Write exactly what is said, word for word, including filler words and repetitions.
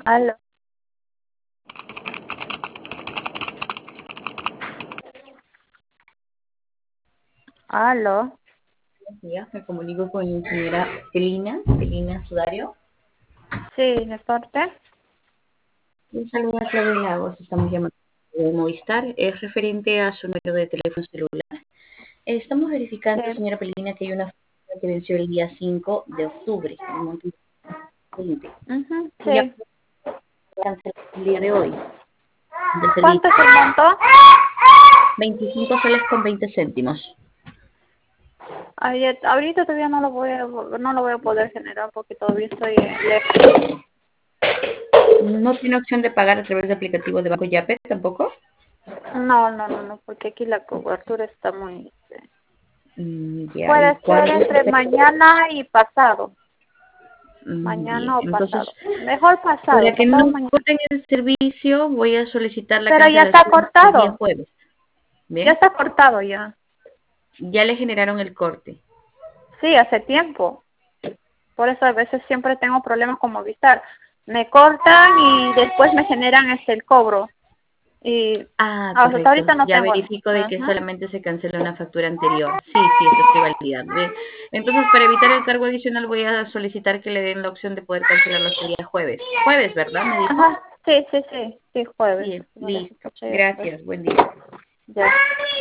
Aló. Aló. Buenos días, me comunico con la señora Celina, Celina Sudario. Sí, ¿de parte? Un saludo a Claudia Lagos, estamos llamando de Movistar, es referente a su número de teléfono celular. Estamos Sí. verificando, señora Pelina, que hay una factura que venció el día cinco de octubre, en el monto de veinte. Ujú, Y ya sí. puede cancelar el día de hoy, de ¿Cuánto servicio. es el monto? veinticinco soles con veinte céntimos. Ayer, ahorita todavía no lo voy a, no lo voy a poder generar porque todavía estoy eh, lejos. ¿No tiene opción de pagar a través de aplicativo de Banco Yape tampoco? No, no, no, no, porque aquí la cobertura está muy... eh, Mm, ya, ¿y Puede ser cuándo entre usted? mañana y pasado. Mm, bien, Mañana o entonces, pasado. Mejor pasado, para que pasado no mañana. corten el servicio, voy a solicitar la Pero ya está cancelación el día cortado. jueves. Ya ¿Bien? está cortado ya. Ya le generaron el corte. Sí, hace tiempo. Por eso a veces siempre tengo problemas con Movistar. Me cortan y después me generan este el cobro. Y Ah, hasta correcto. ahorita no Ya tengo. verifico de que Ajá. solamente se canceló una factura anterior. Sí, sí, eso estoy validando. Bien. Entonces, para evitar el cargo adicional, voy a solicitar que le den la opción de poder cancelarlo hasta el día jueves. Jueves, ¿verdad? ¿Me dijo? Ajá. Sí, sí, sí. Sí, jueves. Bien, Me parece listo. que sí, jueves. Gracias. Buen día. Ya.